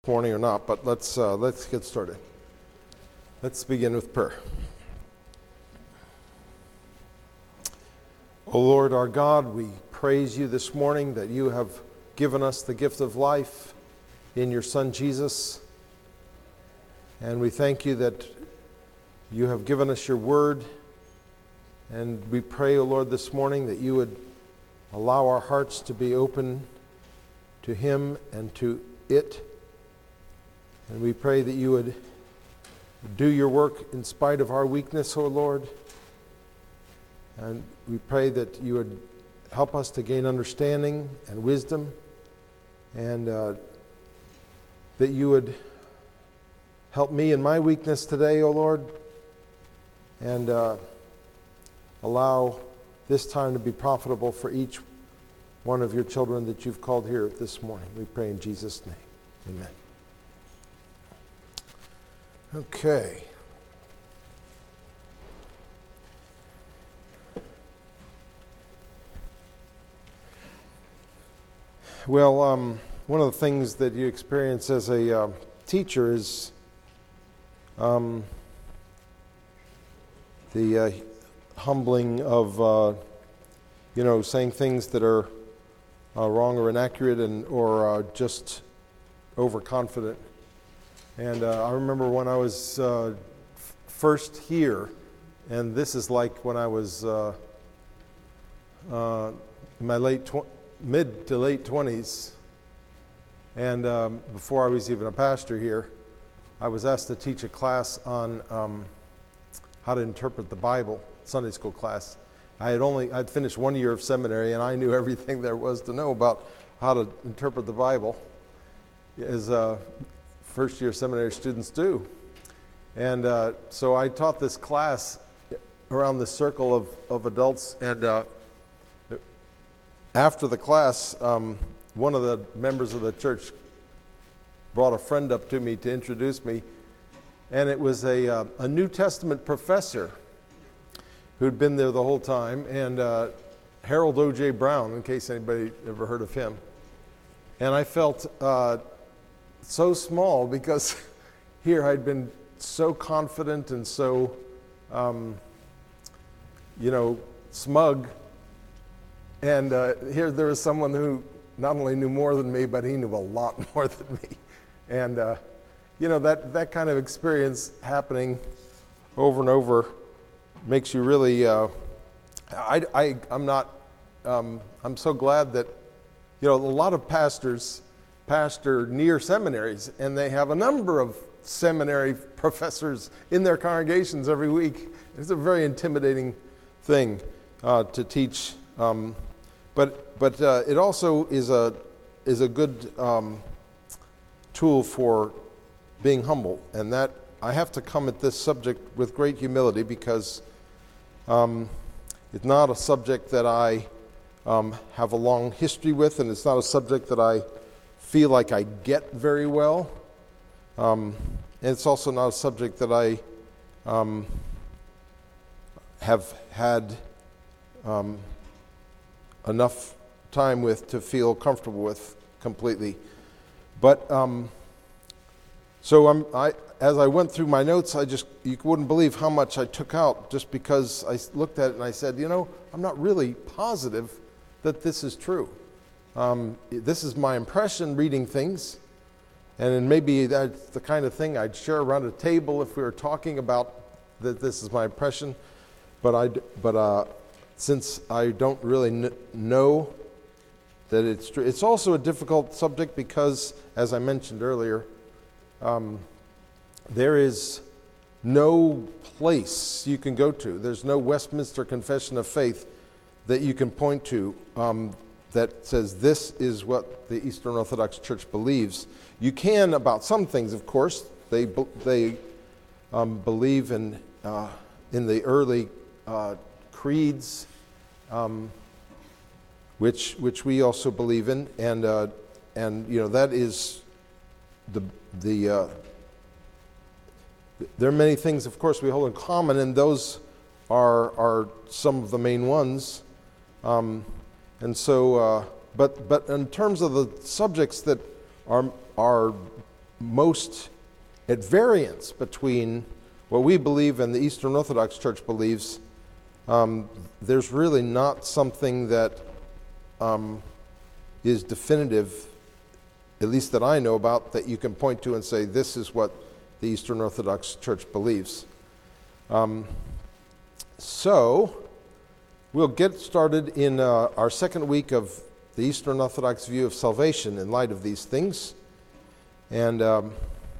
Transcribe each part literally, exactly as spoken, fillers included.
Morning or not, but let's uh, let's get started. Let's begin with prayer. O Lord our God, we praise you this morning that you have given us the gift of life in your Son Jesus, and we thank you that you have given us your word, and we pray, O Lord, this morning that you would allow our hearts to be open to him and to it. And we pray that you would do your work in spite of our weakness, O Lord. And we pray that you would help us to gain understanding and wisdom, and uh, that you would help me in my weakness today, O Lord, and uh, allow this time to be profitable for each one of your children that you've called here this morning. We pray in Jesus' name. Amen. Okay. Well, um, one of the things that you experience as a uh, teacher is um, the uh, humbling of, uh, you know, saying things that are uh, wrong or inaccurate and or uh, just overconfident. And uh, I remember when I was uh, f- first here, and this is like when I was uh, uh, in my late tw- mid to late twenties, and um, before I was even a pastor here, I was asked to teach a class on um, how to interpret the Bible, Sunday school class. I had only I'd finished one year of seminary, and I knew everything there was to know about how to interpret the Bible. As uh, first-year seminary students do. And uh, so I taught this class around this circle of, of adults, and uh, after the class, um, one of the members of the church brought a friend up to me to introduce me, and it was a, uh, a New Testament professor who'd been there the whole time, and uh, Harold O J Brown, in case anybody ever heard of him. And I felt uh, so small because here I'd been so confident and so, um, you know, smug. And uh, here there was someone who not only knew more than me, but he knew a lot more than me. And, uh, you know, that, that kind of experience happening over and over makes you really, uh, I, I, I'm not, um, I'm so glad that, you know, a lot of pastors pastor near seminaries, and they have a number of seminary professors in their congregations every week. It's a very intimidating thing uh, to teach, um, but but uh, it also is a is a good um, tool for being humble, and that I have to come at this subject with great humility because um, it's not a subject that I um, have a long history with, and it's not a subject that I feel like I get very well, um, and it's also not a subject that I um, have had um, enough time with to feel comfortable with completely. But um, so I'm, I, as I went through my notes, I just you wouldn't believe how much I took out just because I looked at it and I said, you know, I'm not really positive that this is true. Um, this is my impression reading things, and then maybe that's the kind of thing I'd share around a table if we were talking about that this is my impression, but I but uh, since I don't really kn- know that it's true, it's also a difficult subject because, as I mentioned earlier, um, there is no place you can go to. There's no Westminster Confession of Faith that you can point to um, that says this is what the Eastern Orthodox Church believes. You can about some things, of course. They they um, believe in uh, in the early uh, creeds, um, which which we also believe in, and uh, and you know that is the the. Uh, there are many things, of course, we hold in common, and those are are some of the main ones. Um, And so, uh, but but in terms of the subjects that are are most at variance between what we believe and the Eastern Orthodox Church believes. Um, there's really not something that um, is definitive, at least that I know about, that you can point to and say, this is what the Eastern Orthodox Church believes. Um, so, we'll get started in uh, our second week of the Eastern Orthodox view of salvation in light of these things. And um,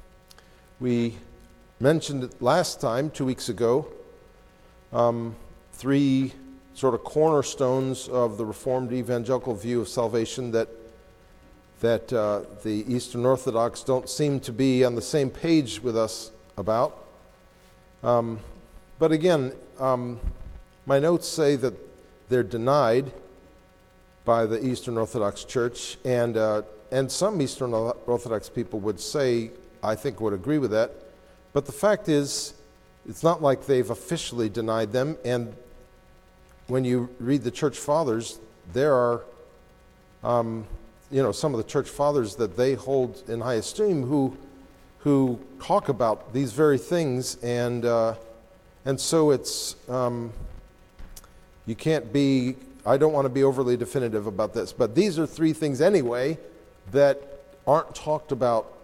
we mentioned it last time, two weeks ago, um, three sort of cornerstones of the Reformed evangelical view of salvation that that uh, the Eastern Orthodox don't seem to be on the same page with us about. Um, but again, um, my notes say that they're denied by the Eastern Orthodox Church, and uh, and some Eastern Orthodox people would say, I think would agree with that. But the fact is, it's not like they've officially denied them, and when you read the Church Fathers, there are um, you know, some of the Church Fathers that they hold in high esteem who who talk about these very things, and uh, and so it's um, you can't be, I don't want to be overly definitive about this, but these are three things anyway that aren't talked about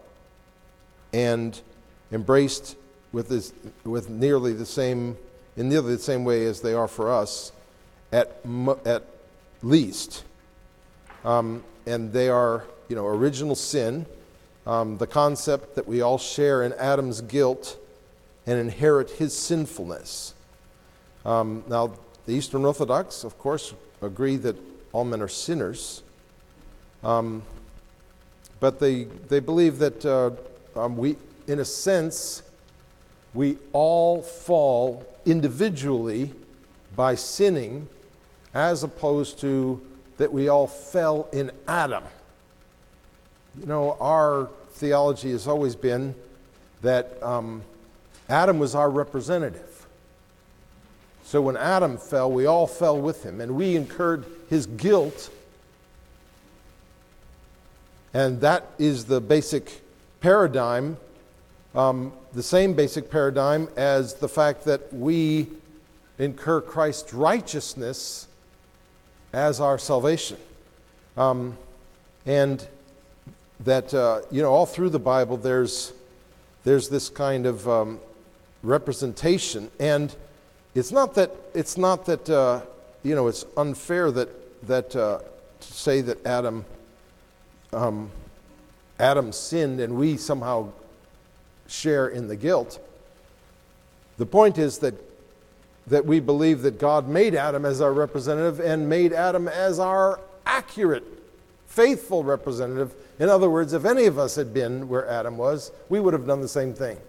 and embraced with this, with nearly the same, in nearly the same way as they are for us, at at least. Um, and they are, you know, original sin, um, the concept that we all share in Adam's guilt and inherit his sinfulness. Um, now, the Eastern Orthodox, of course, agree that all men are sinners, um, but they they believe that uh, um, we, in a sense, we all fall individually by sinning, as opposed to that we all fell in Adam. You know, our theology has always been that um, Adam was our representative. So when Adam fell, we all fell with him, and we incurred his guilt. And that is the basic paradigm, um, the same basic paradigm as the fact that we incur Christ's righteousness as our salvation. Um, and that, uh, you know, all through the Bible there's there's this kind of um, representation. And it's not that, it's not that uh, you know, it's unfair that, that uh, to say that Adam, um, Adam sinned and we somehow share in the guilt. The point is that that we believe that God made Adam as our representative and made Adam as our accurate, faithful representative. In other words, if any of us had been where Adam was, we would have done the same thing.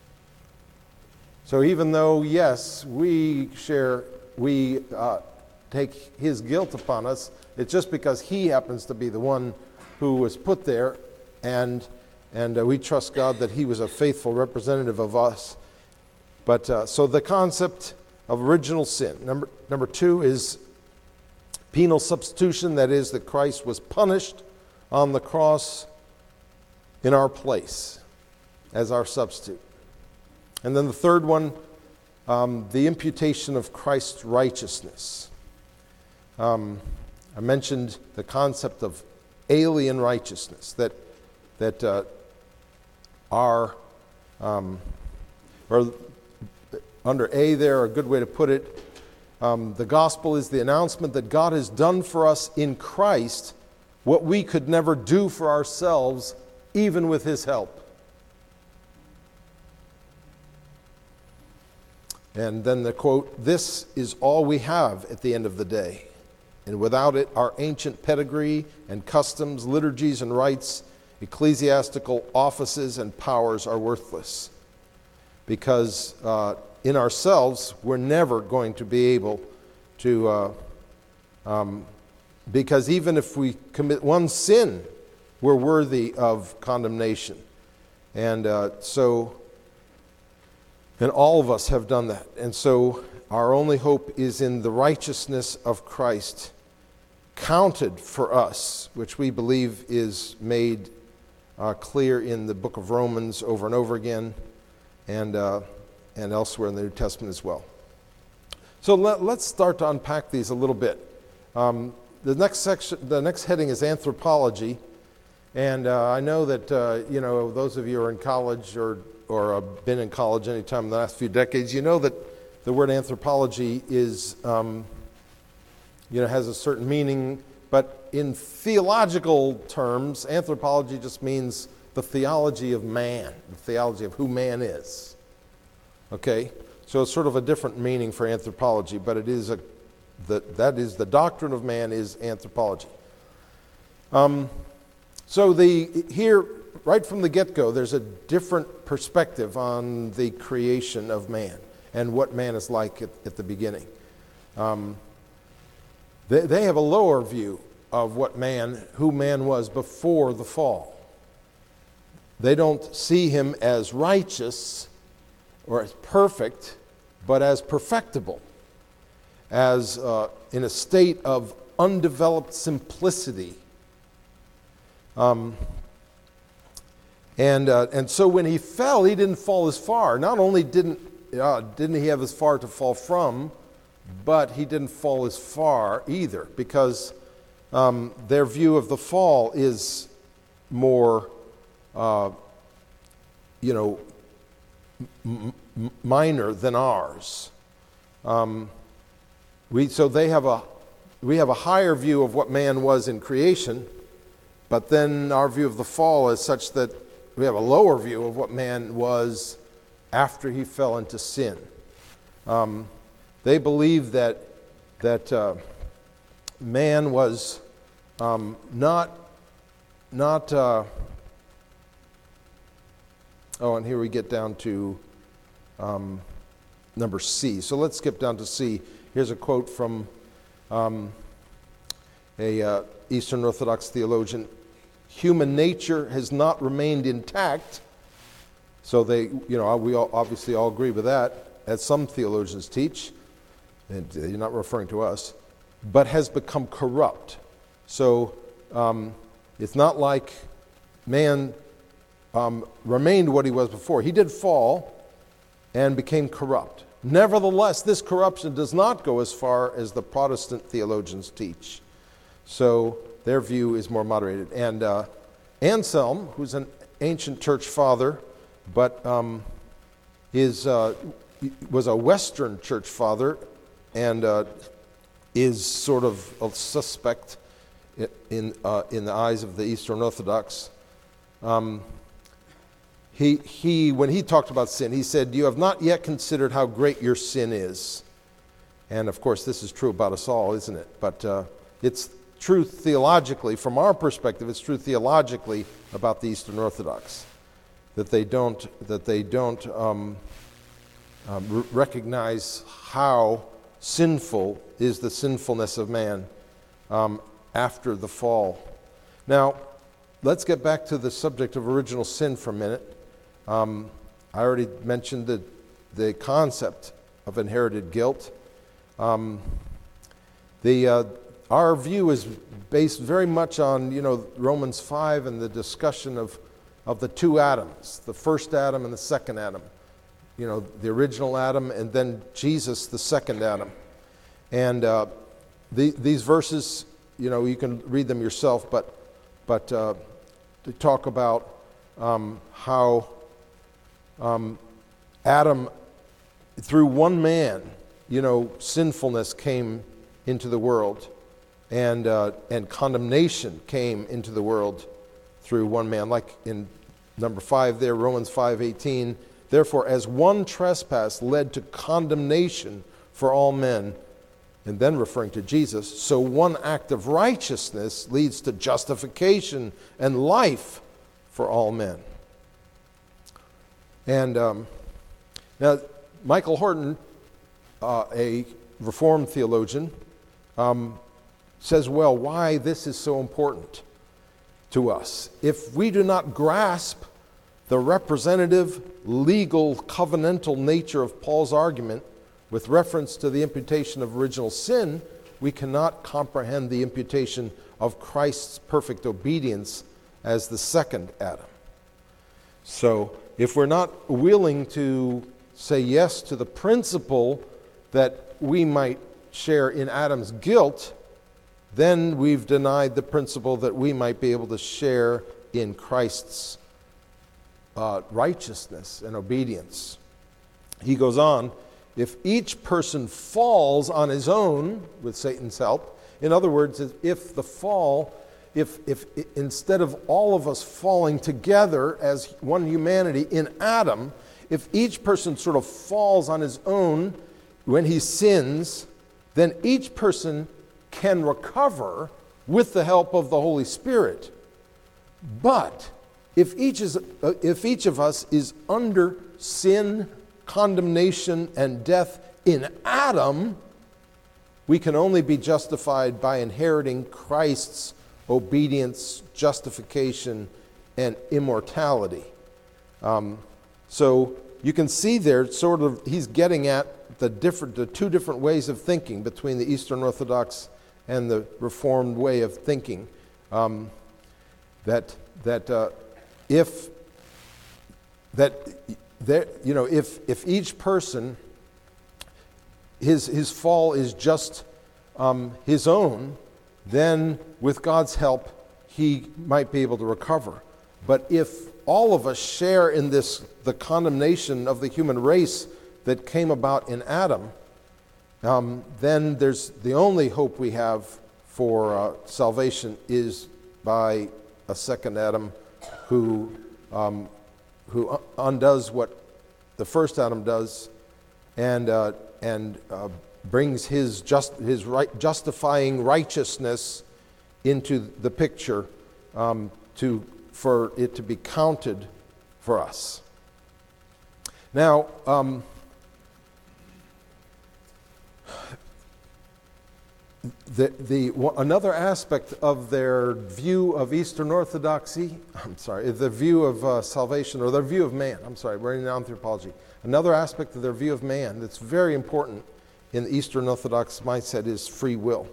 So even though, yes, we share, we uh, take his guilt upon us, it's just because he happens to be the one who was put there, and, and uh, we trust God that he was a faithful representative of us. But uh, so the concept of original sin. Number, number two is penal substitution, that is, that Christ was punished on the cross in our place as our substitute. And then the third one, um, the imputation of Christ's righteousness. Um, I mentioned the concept of alien righteousness, that that uh, our, um, or under A there, a good way to put it, um, the gospel is the announcement that God has done for us in Christ what we could never do for ourselves, even with his help. And then the quote, "This is all we have at the end of the day. And without it, our ancient pedigree and customs, liturgies and rites, ecclesiastical offices and powers are worthless." Because uh, in ourselves, we're never going to be able to, uh, um, because even if we commit one sin, we're worthy of condemnation. And uh, so, and all of us have done that. And so our only hope is in the righteousness of Christ, counted for us, which we believe is made uh, clear in the book of Romans over and over again, and uh, and elsewhere in the New Testament as well. So let, let's start to unpack these a little bit. Um, the next section, the next heading is anthropology, and uh, I know that uh, you know those of you who are in college or or have been in college any time in the last few decades, you know that the word anthropology is um, you know has a certain meaning, but in theological terms, anthropology just means the theology of man, the theology of who man is. Okay, so it's sort of a different meaning for anthropology, but it is a the, that is the doctrine of man is anthropology. Um, so the here right from the get-go, there's a different perspective on the creation of man and what man is like at, at the beginning. Um, they, they have a lower view of what man, who man was before the fall. They don't see him as righteous or as perfect, but as perfectible, as uh, in a state of undeveloped simplicity. Um, and uh, and so when he fell, he didn't fall as far. Not only didn't uh, didn't he have as far to fall from, but he didn't fall as far either, because um, their view of the fall is more, uh, you know, m- m- minor than ours. Um, we so they have a we have a higher view of what man was in creation, but then our view of the fall is such that we have a lower view of what man was after he fell into sin. Um, they believe that that uh, man was um, not not. Uh, oh, and here we get down to um, number C. So let's skip down to C. Here's a quote from um, a uh, Eastern Orthodox theologian. Human nature has not remained intact. So they, you know, we all, obviously all agree with that, as some theologians teach, and you're not referring to us, but has become corrupt. So um, it's not like man um, remained what he was before. He did fall and became corrupt. Nevertheless, this corruption does not go as far as the Protestant theologians teach. So their view is more moderated. And uh, Anselm, who's an ancient church father, but um, is uh, was a Western church father, and uh, is sort of a suspect in uh, in the eyes of the Eastern Orthodox. Um, he he when he talked about sin, he said, "You have not yet considered how great your sin is," and of course, this is true about us all, isn't it? But uh, it's true theologically, from our perspective, it's true theologically about the Eastern Orthodox, that they don't that they don't um, um, r- recognize how sinful is the sinfulness of man um, after the fall. Now, let's get back to the subject of original sin for a minute. Um, I already mentioned the the concept of inherited guilt. Um, the uh, Our view is based very much on, you know, Romans five and the discussion of, of the two Adams, the first Adam and the second Adam. You know, the original Adam and then Jesus, the second Adam. And uh, the, these verses, you know, you can read them yourself, but but uh, to talk about um, how um, Adam, through one man, you know, sinfulness came into the world. And uh, and condemnation came into the world through one man, like in number five there, Romans five eighteen. Therefore, as one trespass led to condemnation for all men, and then referring to Jesus, so one act of righteousness leads to justification and life for all men. And um, now, Michael Horton, uh, a Reformed theologian, um, says, well, why this is so important to us. If we do not grasp the representative, legal, covenantal nature of Paul's argument with reference to the imputation of original sin, we cannot comprehend the imputation of Christ's perfect obedience as the second Adam. So if we're not willing to say yes to the principle that we might share in Adam's guilt, then we've denied the principle that we might be able to share in Christ's uh, righteousness and obedience. He goes on, if each person falls on his own with Satan's help, in other words, if the fall, if, if instead of all of us falling together as one humanity in Adam, if each person sort of falls on his own when he sins, then each person can recover with the help of the Holy Spirit. But if each, is, uh, if each of us is under sin, condemnation, and death in Adam, we can only be justified by inheriting Christ's obedience, justification, and immortality. Um, so you can see there, sort of, he's getting at the different, the two different ways of thinking between the Eastern Orthodox and the Reformed way of thinking. Um, that that uh, if that there, you know, if if each person, his his fall is just um, his own, then with God's help he might be able to recover. But if all of us share in this, the condemnation of the human race that came about in Adam, um, then there's the only hope we have for uh, salvation is by a second Adam who um, who undoes what the first Adam does, and uh, and uh, brings his just his right, justifying righteousness into the picture um, to for it to be counted for us. Now, um, the the another aspect of their view of Eastern Orthodoxy, I'm sorry, the view of uh, salvation, or their view of man. I'm sorry, we're in anthropology. Another aspect of their view of man that's very important in the Eastern Orthodox mindset is free will.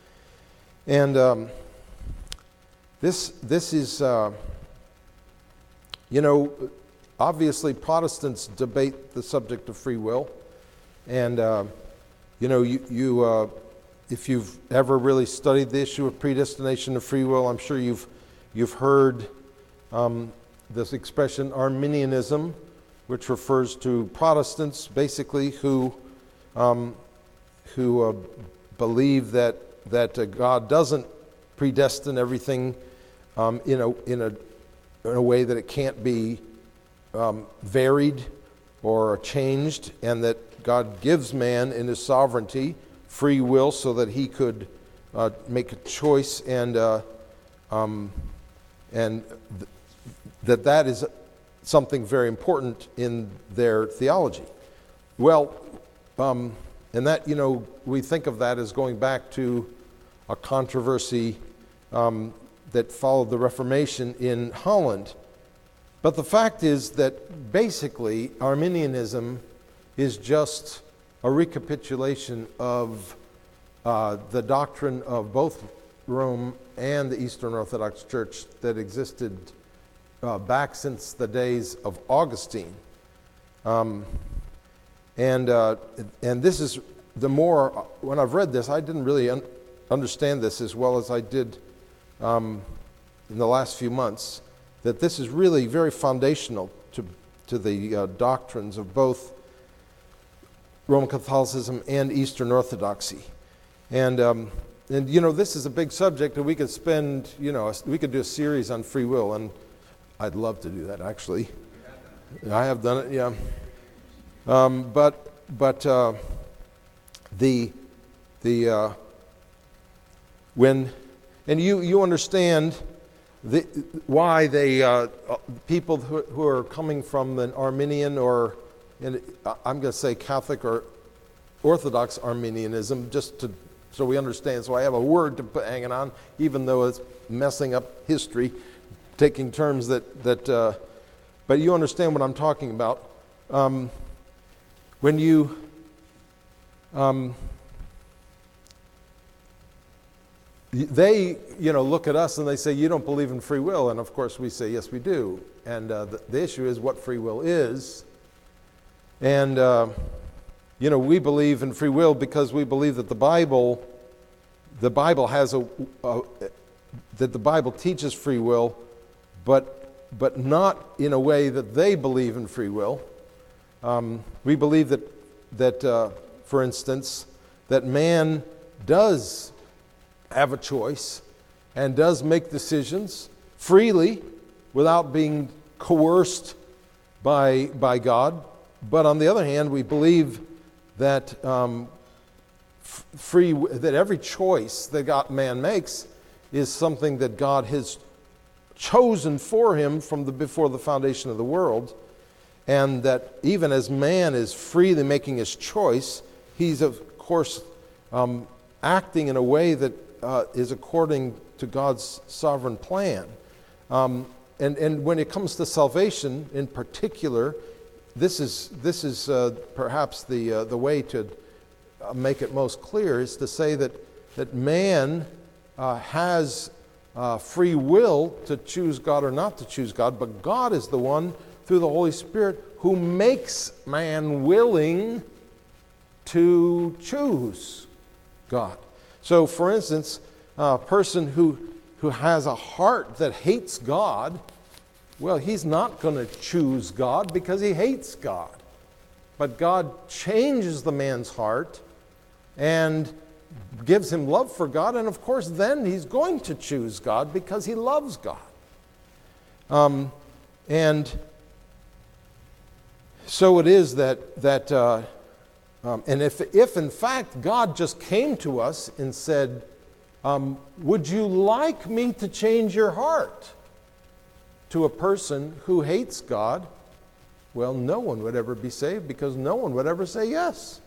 And um, this this is, uh, you know, obviously Protestants debate the subject of free will, and uh, you know, you you. Uh, If you've ever really studied the issue of predestination of free will, I'm sure you've you've heard um, this expression Arminianism, which refers to Protestants basically who um, who uh, believe that that uh, God doesn't predestine everything um, in a in a in a way that it can't be um, varied or changed, and that God gives man in his sovereignty free will so that he could uh, make a choice, and uh, um, and th- that that is something very important in their theology. Well, um, and that, you know, we think of that as going back to a controversy um, that followed the Reformation in Holland. But the fact is that basically Arminianism is just a recapitulation of uh, the doctrine of both Rome and the Eastern Orthodox Church that existed uh, back since the days of Augustine. Um, and uh, and this is the more, when I've read this, I didn't really un- understand this as well as I did um, in the last few months, that this is really very foundational to, to the uh, doctrines of both Roman Catholicism and Eastern Orthodoxy. And, um, and you know, this is a big subject, and we could spend, you know, we could do a series on free will, and I'd love to do that, actually. I have done it, yeah. Um, but but uh, the, the uh, when, and you, you understand the, why they, uh, people who, who are coming from an Arminian or, and I'm going to say Catholic or Orthodox Arminianism, just to so we understand. So I have a word to put hanging on, even though it's messing up history, taking terms that that. Uh, but you understand what I'm talking about. Um, when you um, they, you know, look at us and they say, you don't believe in free will. And of course we say, yes, we do. And uh, the, the issue is what free will is. And, uh, you know, we believe in free will because we believe that the Bible, the Bible has a, a that the Bible teaches free will, but, but not in a way that they believe in free will. Um, we believe that, that uh, for instance, that man does have a choice and does make decisions freely without being coerced by, by God. But on the other hand, we believe that um, f- free that every choice that God, man makes is something that God has chosen for him from the before the foundation of the world, and that even as man is freely making his choice, he's of course um, acting in a way that uh, is according to God's sovereign plan. Um, and and when it comes to salvation, in particular, this is this is uh, perhaps the uh, the way to uh, make it most clear is to say that that man uh, has uh, free will to choose God or not to choose God, but God is the one through the Holy Spirit who makes man willing to choose God. So, for instance, a person who who has a heart that hates God, well, he's not going to choose God because he hates God. But God changes the man's heart and gives him love for God, and of course then he's going to choose God because he loves God. Um, and so it is that, that uh, um, and if, if in fact God just came to us and said, um, would you like me to change your heart to a person who hates God, well, no one would ever be saved because no one would ever say yes.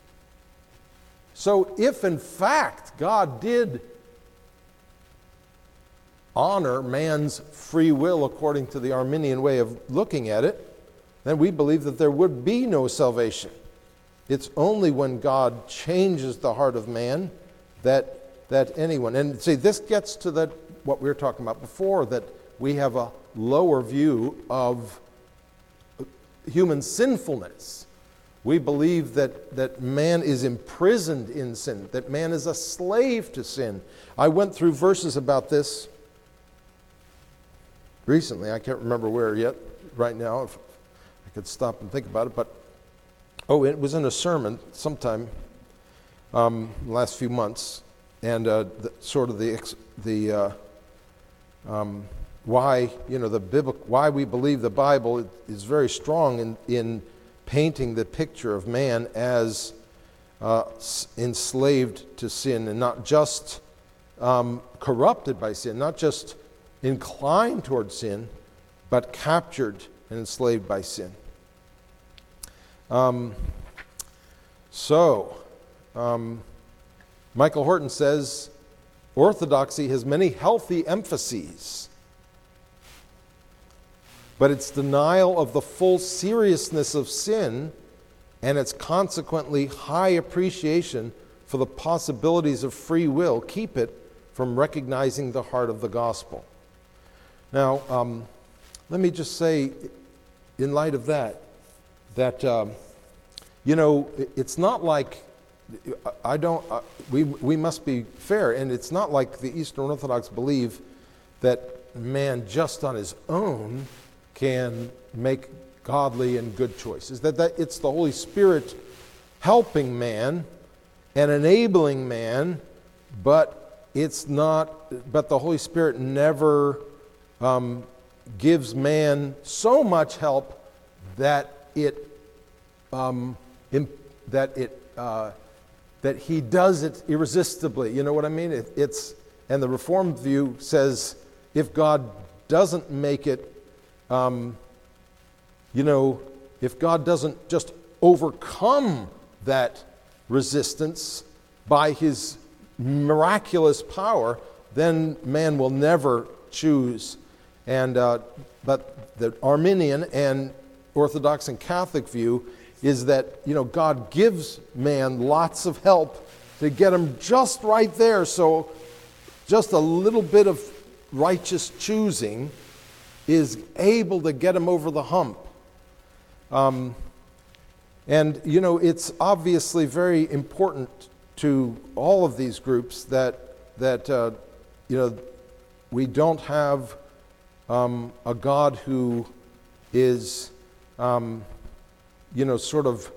So if in fact God did honor man's free will according to the Arminian way of looking at it, then we believe that there would be no salvation. It's only when God changes the heart of man that, that anyone, and see, this gets to that what we were talking about before, that we have a lower view of human sinfulness. We believe that, that man is imprisoned in sin, that man is a slave to sin. I went through verses about this recently. I can't remember where yet right now, if I could stop and think about it. But, oh, it was in a sermon sometime um, the last few months, and uh, the, sort of the, the uh, um, why, you know, the biblical, why we believe the Bible is very strong in, in painting the picture of man as uh, enslaved to sin, and not just um, corrupted by sin, not just inclined toward sin, but captured and enslaved by sin. Um, so, um, Michael Horton says, orthodoxy has many healthy emphases, but its denial of the full seriousness of sin and its consequently high appreciation for the possibilities of free will keep it from recognizing the heart of the gospel. Now, um, let me just say, in light of that, that, um, you know, it's not like, I don't, uh, we, we must be fair, and it's not like the Eastern Orthodox believe that man just on his own can make godly and good choices. That, that it's the Holy Spirit helping man and enabling man, but it's not, but the Holy Spirit never um, gives man so much help that it, um, imp, that it, uh, that he does it irresistibly. You know what I mean? It, it's, and the Reformed view says if God doesn't make it, Um, you know, if God doesn't just overcome that resistance by his miraculous power, then man will never choose. And uh, but the Arminian and Orthodox and Catholic view is that, you know, God gives man lots of help to get him just right there. So just a little bit of righteous choosing is able to get them over the hump. Um, and, you know, it's obviously very important to all of these groups that, that uh, you know, we don't have um, a God who is, um, you know, sort of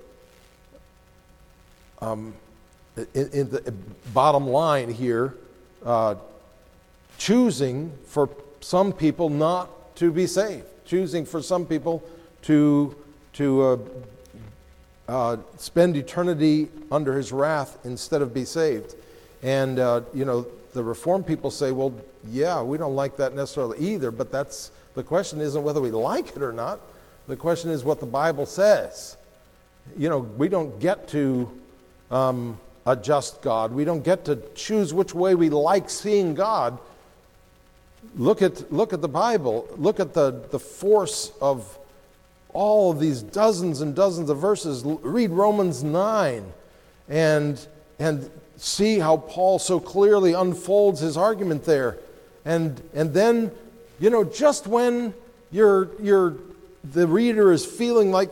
um, in, in the bottom line here, uh, choosing for some people not to be saved, choosing for some people to to uh, uh, spend eternity under his wrath instead of be saved. And uh, you know, the Reformed people say, well, yeah, we don't like that necessarily either, but that's the question isn't whether we like it or not. The question is what the Bible says. You know, we don't get to um, a just God. We don't get to choose which way we like seeing God. Look at look at the Bible. Look at the, the force of all of these dozens and dozens of verses. Read Romans nine and and see how Paul so clearly unfolds his argument there. And and then, you know, just when you're you're the reader is feeling like,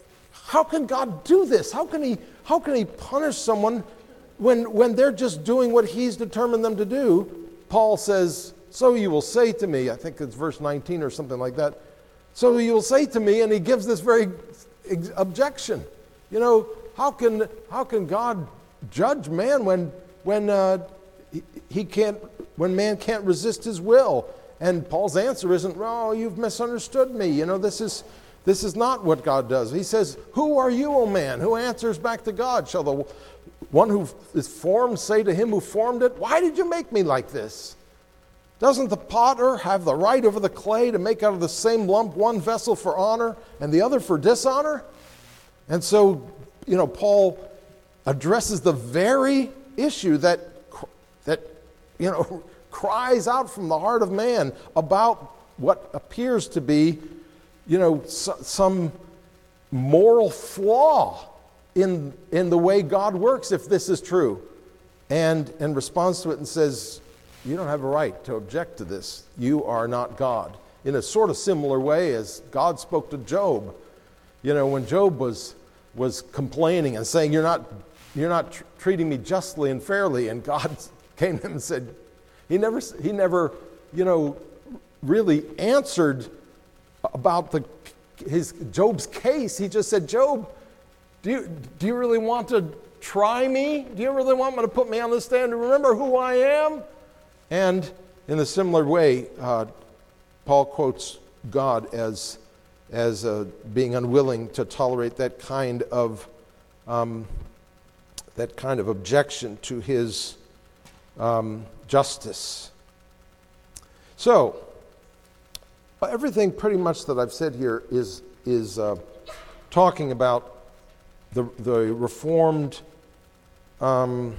how can God do this? How can he how can he punish someone when when they're just doing what he's determined them to do? Paul says, so you will say to me, I think it's verse nineteen or something like that, so you will say to me, and he gives this very ex- objection. You know, how can how can God judge man when when uh, he, he can't when man can't resist his will? And Paul's answer isn't, oh, you've misunderstood me. You know, this is this is not what God does. He says, who are you, O man, who answers back to God? Shall the one who is formed say to him who formed it, why did you make me like this? Doesn't the potter have the right over the clay to make out of the same lump one vessel for honor and the other for dishonor? And so, you know, Paul addresses the very issue that, that you know, cries out from the heart of man about what appears to be, you know, so, some moral flaw in, in the way God works, if this is true. And, and responds to it and says, you don't have a right to object to this. You are not God. In a sort of similar way as God spoke to Job. You know, when Job was was complaining and saying, you're not you're not tr- treating me justly and fairly, and God came to him and said, he never he never, you know, really answered about the his Job's case. He just said, Job, do you do you really want to try me? Do you really want me to put me on the stand and remember who I am? And in a similar way, uh, Paul quotes God as, as uh, being unwilling to tolerate that kind of um, that kind of objection to his um, justice. So, everything pretty much that I've said here is is uh, talking about the the Reformed um,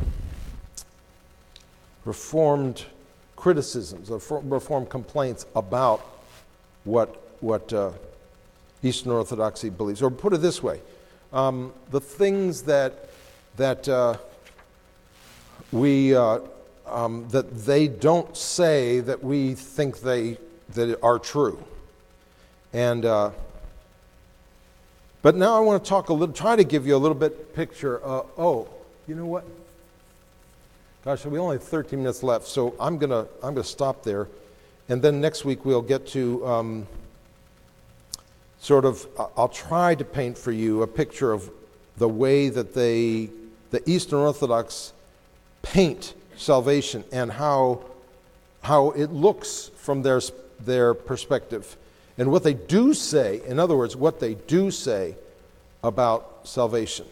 Reformed. criticisms, Reformed complaints about what what uh, Eastern Orthodoxy believes. Or put it this way, um, the things that that uh, we uh, um, that they don't say that we think they that are true. And uh, but now I want to talk a little, try to give you a little bit picture. Uh, oh, you know what? Gosh, we only have thirteen minutes left, so I'm gonna I'm gonna stop there, and then next week we'll get to um, sort of. I'll try to paint for you a picture of the way that they, the Eastern Orthodox, paint salvation and how how it looks from their their perspective, and what they do say. In other words, what they do say about salvation.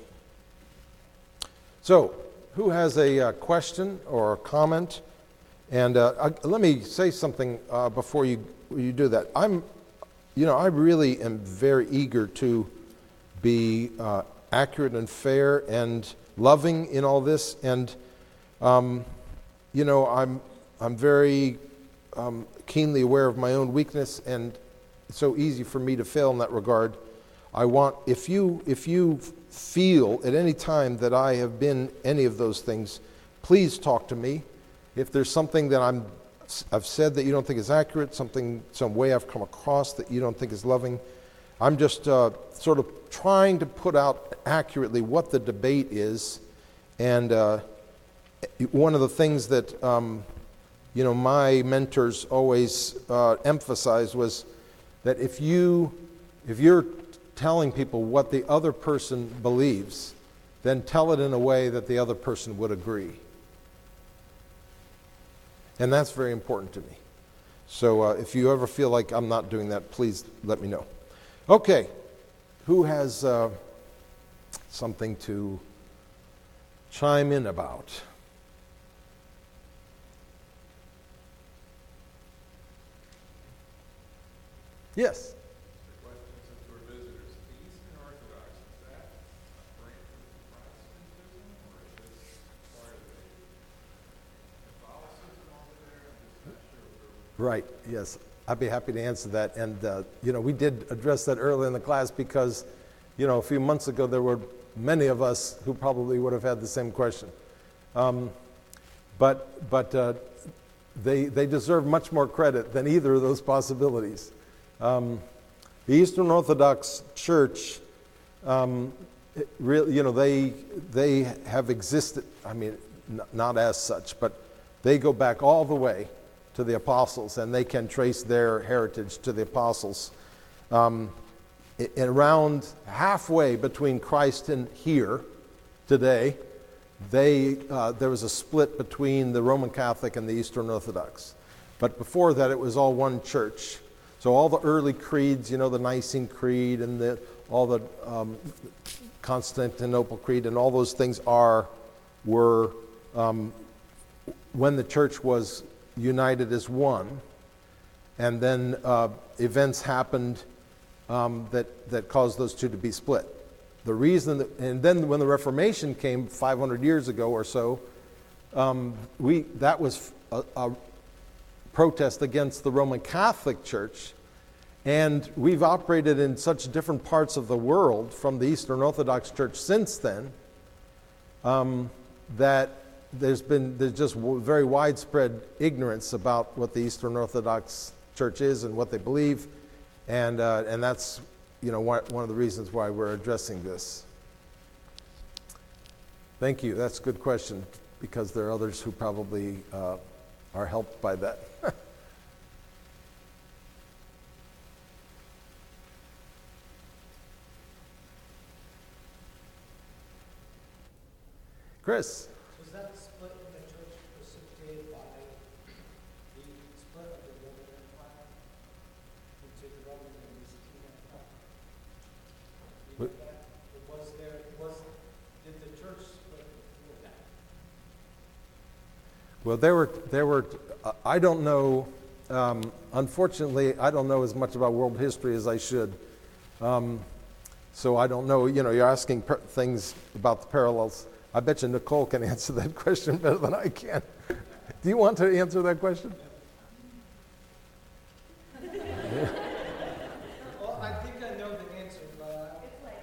So, who has a uh, question or a comment? And uh, I, let me say something uh, before you you do that. I'm, you know, I really am very eager to be uh, accurate and fair and loving in all this. And um, you know, I'm I'm very um, keenly aware of my own weakness, and it's so easy for me to fail in that regard. I want if you if you. feel at any time that I have been any of those things, please talk to me. if there's something that I'm, I've said that you don't think is accurate, something, some way I've come across that you don't think is loving, I'm just uh, sort of trying to put out accurately what the debate is. And uh, one of the things that um, you know my mentors always uh, emphasized was that if you if you're telling people what the other person believes, then tell it in a way that the other person would agree. And that's very important to me. So uh, if you ever feel like I'm not doing that, please let me know. Okay, who has uh, something to chime in about? Yes. The question, since we're visitors, the Eastern Orthodox, is that a branch of Protestantism, or is this part of the Catholicism over there? I'm just not sure. Right, yes. I'd be happy to answer that. And, uh, you know, we did address that early in the class because, you know, a few months ago there were many of us who probably would have had the same question. Um, but but uh, they, they deserve much more credit than either of those possibilities. Um, the Eastern Orthodox Church, um, really, you know, they they have existed. I mean, n- not as such, but they go back all the way to the apostles, and they can trace their heritage to the apostles. Um, i- around halfway between Christ and here, today, they uh, there was a split between the Roman Catholic and the Eastern Orthodox. But before that, it was all one church. So all the early creeds, you know, the Nicene Creed and the, all the um, Constantinople Creed and all those things are, were, um, when the church was united as one. And then uh, events happened um, that, that caused those two to be split. The reason that, and then when the Reformation came five hundred years ago or so, um, we, that was a, a protest against the Roman Catholic Church, and we've operated in such different parts of the world from the Eastern Orthodox Church since then um, that there's been there's just very widespread ignorance about what the Eastern Orthodox Church is and what they believe, and uh, and that's you know one, one of the reasons why we're addressing this. Thank you. That's a good question, because there are others who probably uh, are helped by that. Chris. Was that split in the church precipitated by the split of the Roman Empire into the Roman and Byzantine Empire? You know that? It was there, was, did the church split before that? Well, there were, there were, uh, I don't know, um, unfortunately, I don't know as much about world history as I should. Um, so I don't know, you know, you're asking per- things about the parallels. I bet you Nicole can answer that question better than I can. Do you want to answer that question? Well, I think I know the answer, but. It's later.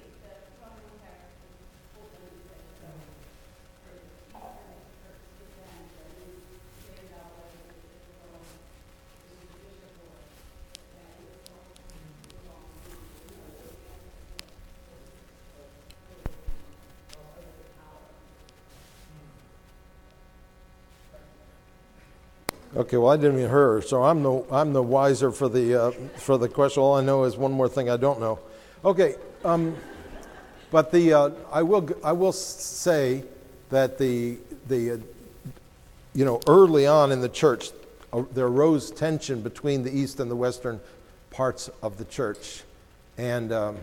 Okay, well, I didn't mean her, so I'm the I'm the wiser for the uh, for the question. All I know is one more thing I don't know. Okay, um, but the uh, I will I will say that the the uh, you know early on in the church uh, there arose tension between the east and the western parts of the church, and um,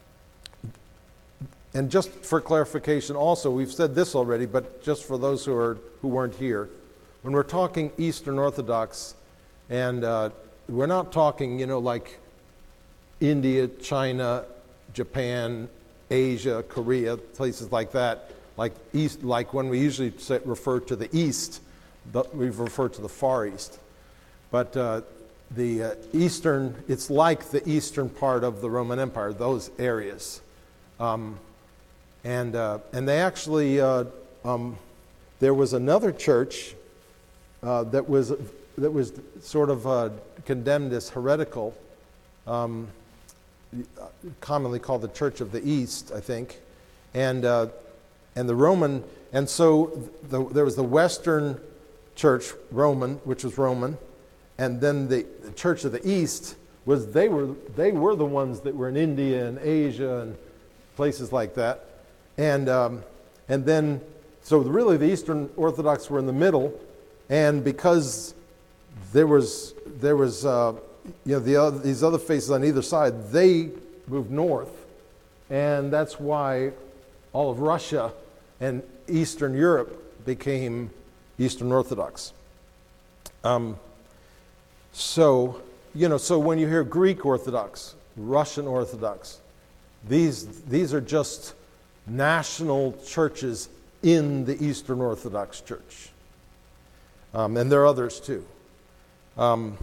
and just for clarification, also we've said this already, but just for those who are who weren't here. When we're talking Eastern Orthodox, and uh, we're not talking, you know, like India, China, Japan, Asia, Korea, places like that, like East, like when we usually say, refer to the East, the, we refer to the Far East. But uh, the uh, Eastern, it's like the eastern part of the Roman Empire, those areas. Um, and, uh, and they actually, uh, um, there was another church uh, that was that was sort of uh, condemned as heretical, um, commonly called the Church of the East, I think, and uh, and the Roman, and so the, there was the Western Church, Roman, which was Roman, and then the, the Church of the East was they were they were the ones that were in India and Asia and places like that, and um, and then so really the Eastern Orthodox were in the middle, and because there was there was uh, you know the other, these other faces on either side, they moved north, and that's why all of Russia and Eastern Europe became Eastern Orthodox. Um, so you know, so when you hear Greek Orthodox, Russian Orthodox, these these are just national churches in the Eastern Orthodox Church, um, and there are others too. Um,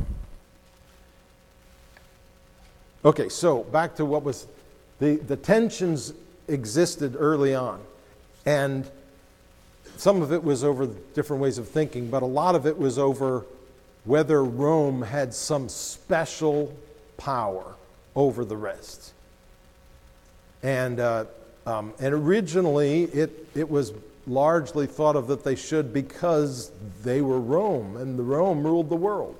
okay, so back to what was the the tensions existed early on, and some of it was over different ways of thinking, but a lot of it was over whether Rome had some special power over the rest. And uh, um, and originally it it was largely thought of that they should because they were Rome and the Rome ruled the world.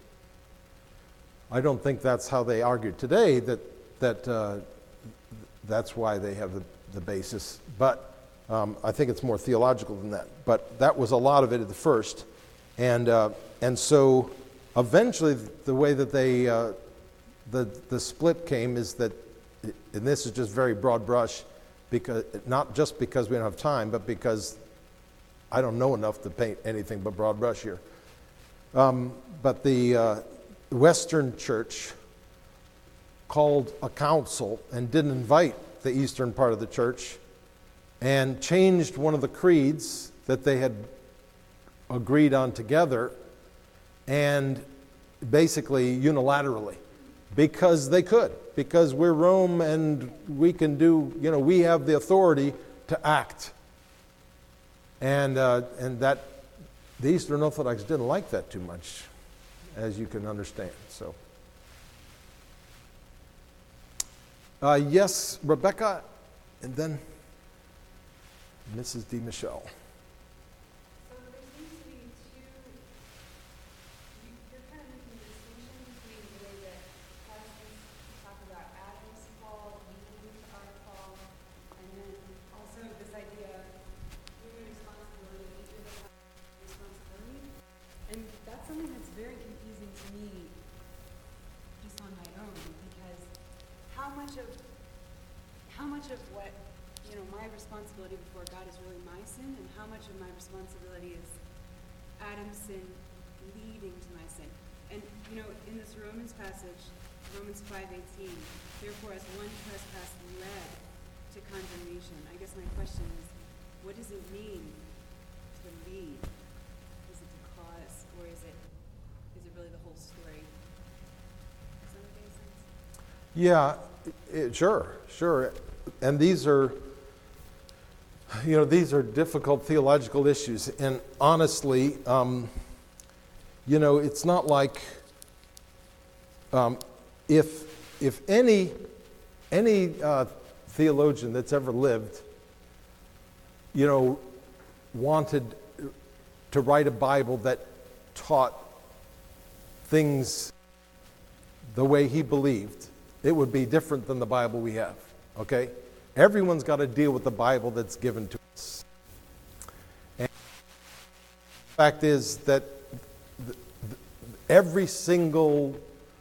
I don't think that's how they argued today, that that uh, that's why they have the, the basis, but um, I think it's more theological than that. But that was a lot of it at the first, and uh, and so eventually the way that they uh, the the split came is that, and this is just very broad brush, because not just because we don't have time, but because I don't know enough to paint anything but broad brush here. Um, but the uh, Western Church called a council and didn't invite the Eastern part of the church, and changed one of the creeds that they had agreed on together, and basically unilaterally, because they could, because we're Rome and we can do, you know, we have the authority to act. And uh, and that, the Eastern Orthodox didn't like that too much, as you can understand. So, uh, yes, Rebecca, and then Missus D. Michelle. So there seems to be two, you- you're kind of making a distinction between the way that Protestants talk about Adam's fall, leading to our fall, and then also this idea of human responsibility, each of us has responsibility. And that's something that's very confusing to me, just on my own, because how much of, how much of what, you know, my responsibility before God is really my sin, and how much of my responsibility is Adam's sin leading to my sin. And, you know, in this Romans passage, Romans five eighteen, therefore as one trespass led to condemnation. I guess my question is, what does it mean to lead? Is it to cause, or is it, is it really the whole story? Does that make any sense? Yeah, it, sure, sure. And these are, you know, these are difficult theological issues. And honestly, um, you know, it's not like um, if if any any uh, theologian that's ever lived, you know, wanted to write a Bible that taught things the way he believed, it would be different than the Bible we have. Okay? Everyone's got to deal with the Bible that's given to us. And the fact is that th- th- every single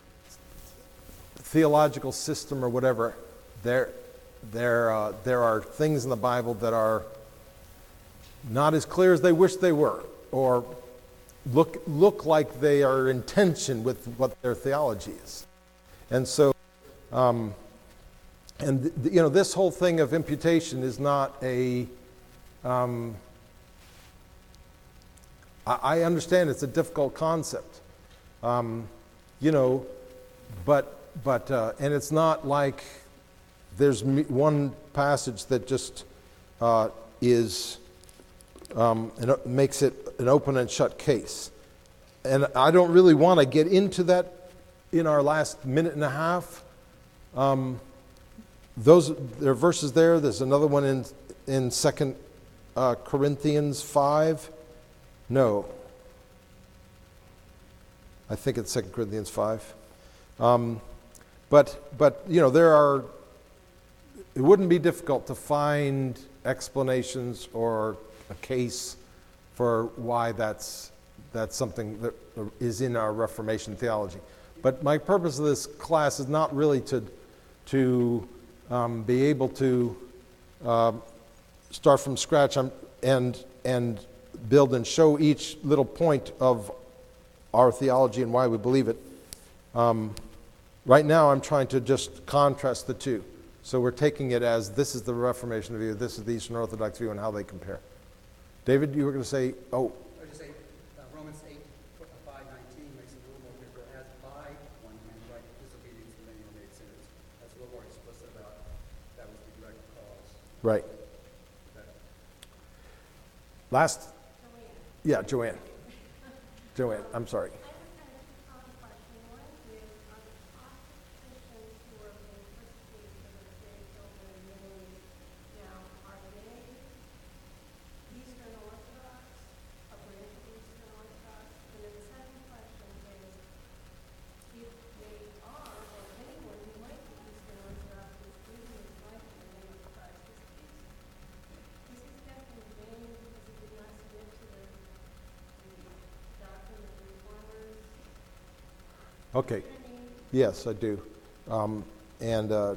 theological system or whatever, there, there, uh, there are things in the Bible that are not as clear as they wish they were, or look, look like they are in tension with what their theology is. And so, um, And, you know, this whole thing of imputation is not a, um, I, I understand it's a difficult concept, um, you know, but, but uh, and it's not like there's me, one passage that just uh, is, um, and it makes it an open and shut case. and I don't really want to get into that in our last minute and a half. Um, those there are verses there. There's another one in in Second uh, Corinthians five. No, I think it's Second Corinthians five. Um, but but you know there are. It wouldn't be difficult to find explanations or a case for why that's that's something that is in our Reformation theology. But my purpose of this class is not really to to um, be able to uh, start from scratch and and build and show each little point of our theology and why we believe it. Um, right now, I'm trying to just contrast the two. So we're taking it as this is the Reformation view, this is the Eastern Orthodox view, and how they compare. David, you were going to say, oh. I was just say, uh, Romans eight, five, nineteen makes it a little more clear. As by one man, right, disobedience to many were made sinners. That's a little more explicit about that was the direct cause. Right. That, Last. Yeah, Joanne. Joanne, I'm sorry. I just had a common question. One is, on the Christians who are being persecuted for their faith over in the Middle East now, are they Eastern Orthodox, a branch of Eastern Orthodox? And then the second question is, if they are, or anyone who might be Eastern Orthodox is using his life in the name of Christ, is is his death in vain because he did not submit to the the doctrine of the reformers? Okay. Yes, I do. Um, and uh,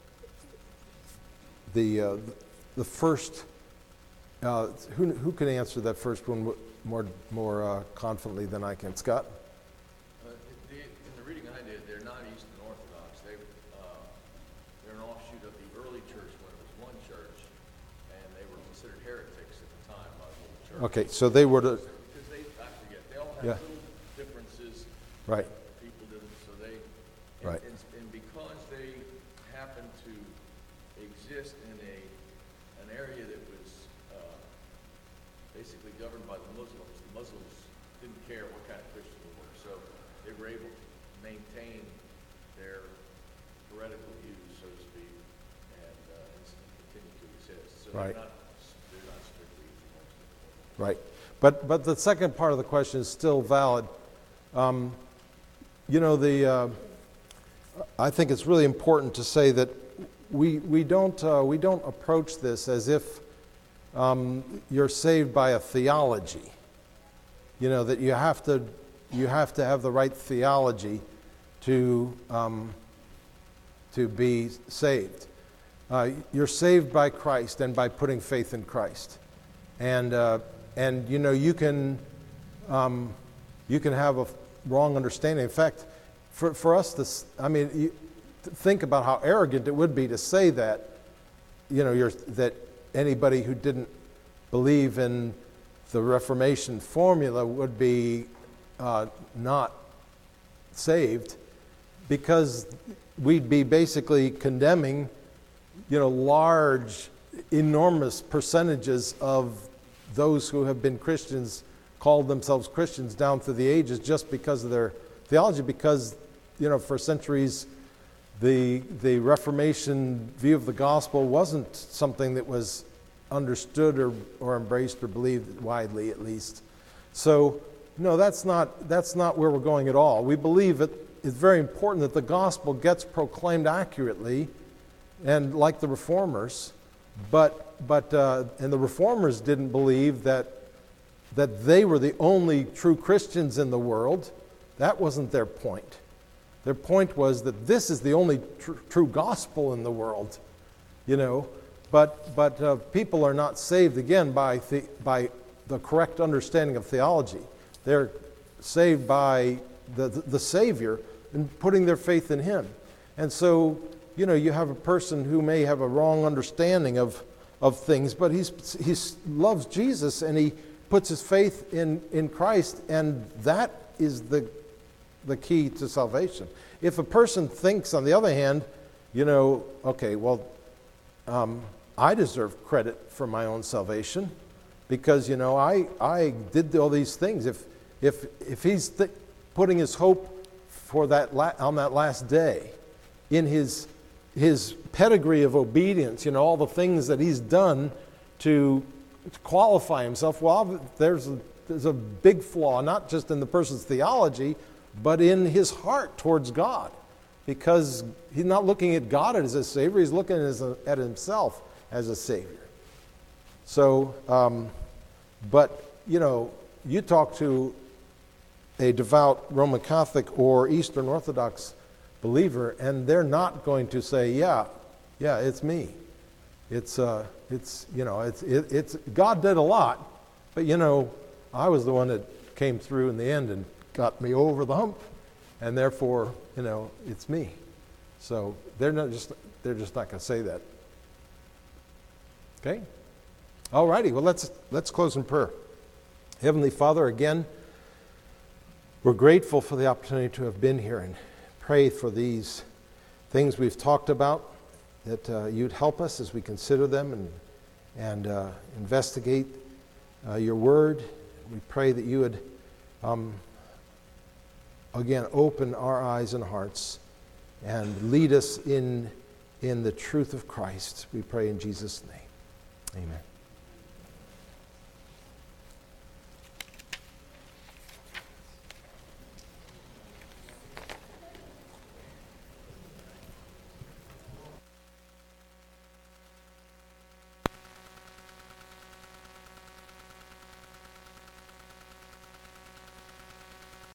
the uh, the first, uh, who who can answer that first one more more uh, confidently than I can? Scott? Uh, the, in the reading I did, they're not Eastern Orthodox. They, uh, they're an offshoot of the early church when it was one church, and they were considered heretics at the time by the whole church. Okay, so they were the Because they, I forget, they all Yeah. had little differences. right. People didn't, so they, and, Right. and, and because they happened to exist in a an area that was uh, basically governed by the Muslims, the Muslims didn't care what kind of Christians we were, so they were able to maintain their heretical views, so to speak, and, uh, and s- continue to exist. So Right. they're not they're not strictly Muslim. Right. But but the second part of the question is still valid. Um, you know, the uh, I think it's really important to say that we we don't uh, we don't approach this as if um, you're saved by a theology. You know, that you have to you have to have the right theology to um, to be saved. Uh, you're saved by Christ and by putting faith in Christ, and uh, and you know you can um, you can have a wrong understanding. In fact, for for us, this I mean, you, think about how arrogant it would be to say that you know you're that anybody who didn't believe in the Reformation formula would be uh, not saved, because we'd be basically condemning, you know, large, enormous percentages of those who have been Christians, called themselves Christians down through the ages just because of their theology, because, you know, for centuries, the the Reformation view of the gospel wasn't something that was understood or, or embraced or believed widely, at least. So, no, that's not that's not where we're going at all. We believe it is very important that the gospel gets proclaimed accurately, and like the reformers, but but uh, and the reformers didn't believe that that they were the only true Christians in the world. That wasn't their point. Their point was that this is the only tr- true gospel in the world, you know. But but uh, people are not saved again by the, by the correct understanding of theology. They're saved by the, the the Savior and putting their faith in Him. And so, you know, you have a person who may have a wrong understanding of of things, but he's he loves Jesus and he puts his faith in in Christ, and that is the the key to salvation. If a person thinks, on the other hand, you know, okay, well, um, I deserve credit for my own salvation because, you know, I, I did all these things. If if if he's th- putting his hope for that la- on that last day in his his pedigree of obedience, you know, all the things that he's done to, to qualify himself, well, there's a, there's a big flaw, not just in the person's theology, but in his heart towards God. Because he's not looking at God as a Savior, he's looking as a, at himself as a Savior. So, um, but, you know, you talk to a devout Roman Catholic or Eastern Orthodox believer, and they're not going to say, yeah, yeah, it's me. It's, uh, it's you know, it's, it, it's, God did a lot, but, you know, I was the one that came through in the end and got me over the hump, and therefore, you know, it's me. So they're not just, they're just not going to say that. Okay? All righty, well, let's, let's close in prayer. Heavenly Father, again, we're grateful for the opportunity to have been here and pray for these things we've talked about, that uh, you'd help us as we consider them and, and uh, investigate uh, your word. We pray that you would, um, again, open our eyes and hearts and lead us in, in the truth of Christ. We pray in Jesus' name. Amen.